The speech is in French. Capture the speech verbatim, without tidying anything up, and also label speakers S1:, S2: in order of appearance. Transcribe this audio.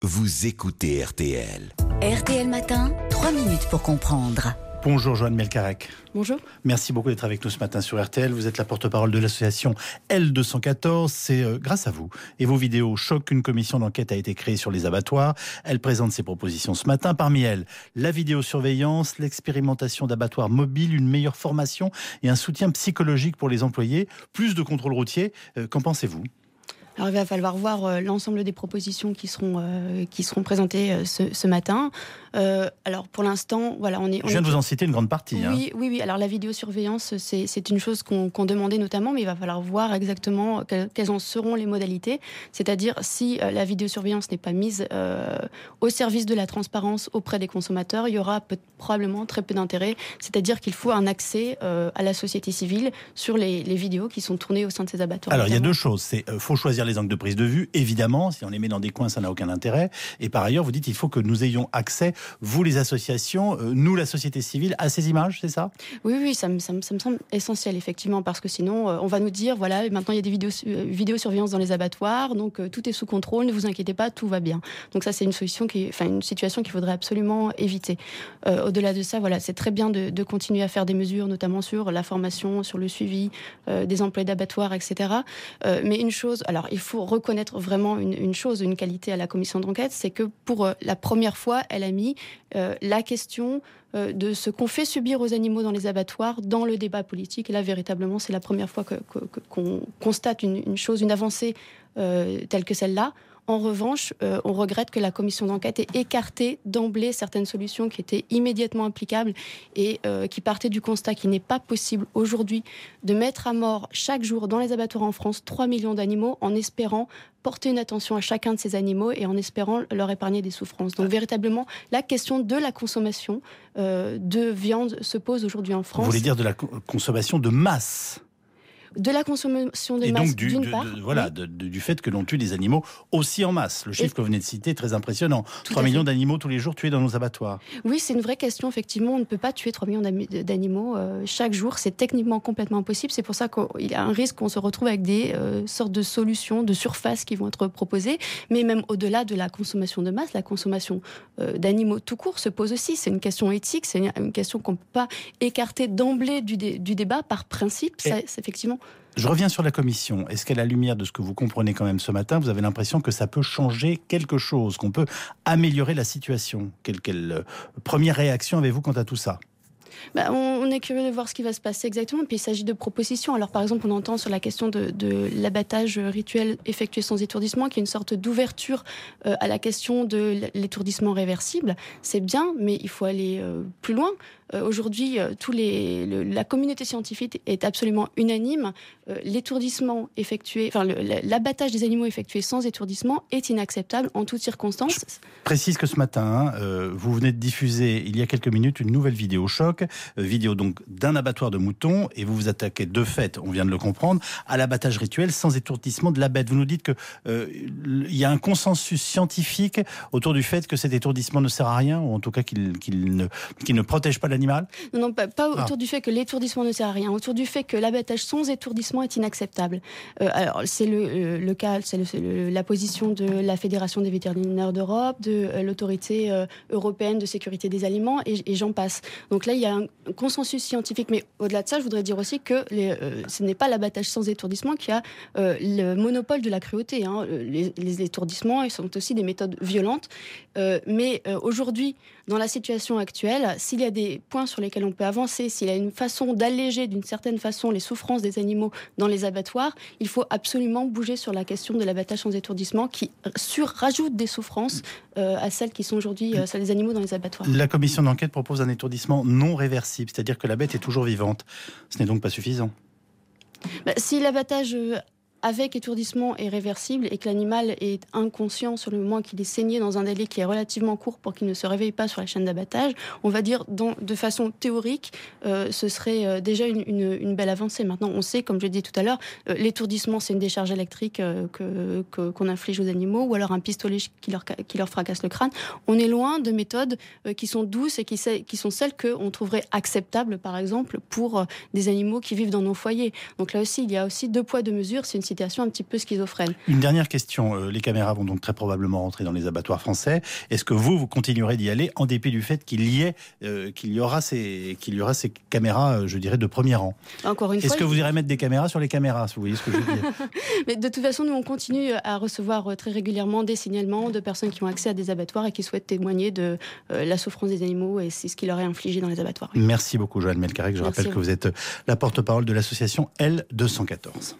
S1: Vous écoutez R T L.
S2: R T L Matin, trois minutes pour comprendre.
S3: Bonjour Joanne Melcarec.
S4: Bonjour.
S3: Merci beaucoup d'être avec nous ce matin sur R T L. Vous êtes la porte-parole de l'association L deux cent quatorze. C'est euh, grâce à vous et vos vidéos choc qu'une commission d'enquête a été créée sur les abattoirs. Elle présente ses propositions ce matin. Parmi elles, la vidéosurveillance, l'expérimentation d'abattoirs mobiles, une meilleure formation et un soutien psychologique pour les employés, plus de contrôle routier. Euh, qu'en pensez-vous ?
S4: Alors, il va falloir voir euh, l'ensemble des propositions qui seront, euh, qui seront présentées euh, ce, ce matin. Euh, alors, pour l'instant, voilà, on est... On
S3: Je viens
S4: est...
S3: de vous en citer une grande partie.
S4: Oui,
S3: hein.
S4: oui, oui. Alors, la vidéosurveillance, c'est, c'est une chose qu'on, qu'on demandait notamment, mais il va falloir voir exactement quelles, quelles en seront les modalités. C'est-à-dire, si euh, la vidéosurveillance n'est pas mise euh, au service de la transparence auprès des consommateurs, il y aura peut, probablement très peu d'intérêt. C'est-à-dire qu'il faut un accès euh, à la société civile sur les, les vidéos qui sont tournées au sein de ces abattoirs.
S3: Alors,
S4: notamment.
S3: il y a deux choses. C'est euh, faut choisir les angles de prise de vue, évidemment. Si on les met dans des coins, ça n'a aucun intérêt. Et par ailleurs, vous dites il faut que nous ayons accès, vous les associations, euh, nous la société civile, à ces images, c'est ça ?
S4: Oui, oui, ça me, ça, me, ça me semble essentiel, effectivement, parce que sinon, euh, on va nous dire, voilà, maintenant il y a des vidéos, euh, vidéosurveillance dans les abattoirs, donc euh, tout est sous contrôle, ne vous inquiétez pas, tout va bien. Donc ça, c'est une solution qui, enfin, une situation qu'il faudrait absolument éviter. Euh, au-delà de ça, voilà, c'est très bien de, de continuer à faire des mesures, notamment sur la formation, sur le suivi euh, des employés d'abattoirs, et cetera. Euh, mais une chose, alors il faut reconnaître vraiment une, une chose, une qualité à la commission d'enquête, c'est que pour euh, la première fois, elle a mis euh, la question euh, de ce qu'on fait subir aux animaux dans les abattoirs dans le débat politique. Et là, véritablement, c'est la première fois que, que, que, qu'on constate une, une chose, une avancée euh, telle que celle-là. En revanche, euh, on regrette que la commission d'enquête ait écarté d'emblée certaines solutions qui étaient immédiatement applicables et euh, qui partaient du constat qu'il n'est pas possible aujourd'hui de mettre à mort chaque jour dans les abattoirs en France trois millions d'animaux en espérant porter une attention à chacun de ces animaux et en espérant leur épargner des souffrances. Donc véritablement, la question de la consommation euh, de viande se pose aujourd'hui en France.
S3: Vous voulez dire de la co- consommation de masse ?
S4: De la consommation de
S3: Et
S4: masse,
S3: donc du,
S4: d'une
S3: de,
S4: part.
S3: de, voilà,
S4: oui.
S3: de, de, du fait que l'on tue des animaux aussi en masse. Le chiffre
S4: Et...
S3: que vous venez de citer est très impressionnant.
S4: Tout
S3: trois
S4: à
S3: millions
S4: fait.
S3: d'animaux tous les jours tués dans nos abattoirs.
S4: Oui, c'est une vraie question, effectivement. On ne peut pas tuer trois millions d'animaux euh, chaque jour. C'est techniquement complètement impossible. C'est pour ça qu'il y a un risque qu'on se retrouve avec des euh, sortes de solutions, de surfaces qui vont être proposées. Mais même au-delà de la consommation de masse, la consommation euh, d'animaux tout court se pose aussi. C'est une question éthique, c'est une, une question qu'on ne peut pas écarter d'emblée du, dé, du débat par principe. Ça, c'est effectivement...
S3: Je reviens sur la commission. Est-ce qu'à la lumière de ce que vous comprenez quand même ce matin, vous avez l'impression que ça peut changer quelque chose, qu'on peut améliorer la situation ? Quelle, quelle euh, première réaction avez-vous quant à tout ça ?
S4: Bah, on, on est curieux de voir ce qui va se passer exactement. Puis il s'agit de propositions. Alors par exemple, on entend sur la question de, de l'abattage rituel effectué sans étourdissement, qui est une sorte d'ouverture euh, à la question de l'étourdissement réversible. C'est bien, mais il faut aller euh, plus loin. Euh, aujourd'hui, euh, tous les, le, la communauté scientifique est absolument unanime. Euh, l'étourdissement effectué, enfin le, l'abattage des animaux effectué sans étourdissement est inacceptable en toutes circonstances.
S3: Je précise que ce matin, euh, vous venez de diffuser il y a quelques minutes une nouvelle vidéo choc, euh, vidéo donc d'un abattoir de moutons, et vous vous attaquez de fait, on vient de le comprendre, à l'abattage rituel sans étourdissement de la bête. Vous nous dites que euh, il y a un consensus scientifique autour du fait que cet étourdissement ne sert à rien, ou en tout cas qu'il, qu'il ne, qu'il ne protège pas l'animal.
S4: Non, non, pas, pas autour
S3: ah.
S4: du fait que l'étourdissement ne sert à rien, autour du fait que l'abattage sans étourdissement est inacceptable. Euh, alors, c'est le, le, le cas, c'est, le, c'est le, la position de la Fédération des vétérinaires d'Europe, de euh, l'autorité euh, européenne de sécurité des aliments, et, et j'en passe. Donc là, il y a un consensus scientifique, mais au-delà de ça, je voudrais dire aussi que les, euh, ce n'est pas l'abattage sans étourdissement qui a euh, le monopole de la cruauté. Hein. Les, les étourdissements, ils sont aussi des méthodes violentes, euh, mais euh, aujourd'hui, dans la situation actuelle, s'il y a des points sur lesquels on peut avancer, s'il y a une façon d'alléger d'une certaine façon les souffrances des animaux dans les abattoirs, il faut absolument bouger sur la question de l'abattage sans étourdissement qui surrajoute des souffrances euh, à celles qui sont aujourd'hui euh, celles des animaux dans les abattoirs.
S3: La commission d'enquête propose un étourdissement non réversible, c'est-à-dire que la bête est toujours vivante. Ce n'est donc pas suffisant.
S4: Bah, si l'abattage euh, avec étourdissement est réversible et que l'animal est inconscient sur le moment qu'il est saigné dans un délai qui est relativement court pour qu'il ne se réveille pas sur la chaîne d'abattage, on va dire dans, de façon théorique, euh, ce serait euh, déjà une, une, une belle avancée. Maintenant, on sait, comme je l'ai dit tout à l'heure, euh, l'étourdissement, c'est une décharge électrique euh, que, que, qu'on inflige aux animaux ou alors un pistolet qui leur, qui leur fracasse le crâne. On est loin de méthodes euh, qui sont douces et qui, qui sont celles qu'on trouverait acceptables, par exemple, pour euh, des animaux qui vivent dans nos foyers. Donc là aussi, il y a aussi deux poids, deux mesures. C'est une situation un petit peu schizophrène.
S3: Une dernière question. Euh, les caméras vont donc très probablement rentrer dans les abattoirs français. Est-ce que vous, vous continuerez d'y aller en dépit du fait qu'il y ait, euh, qu'il y aura ces, qu'il y aura ces caméras, euh, je dirais, de premier rang?
S4: Encore une
S3: Est-ce
S4: fois,
S3: que
S4: il...
S3: vous irez mettre des caméras sur les caméras, si vous voyez ce que je veux dire?
S4: Mais de toute façon, nous, on continue à recevoir très régulièrement des signalements de personnes qui ont accès à des abattoirs et qui souhaitent témoigner de euh, la souffrance des animaux et c'est ce qui leur est infligé dans les abattoirs.
S3: Merci beaucoup, Joanne Melcarec. Je
S4: Merci
S3: rappelle que vous êtes la porte-parole de l'association L deux cent quatorze.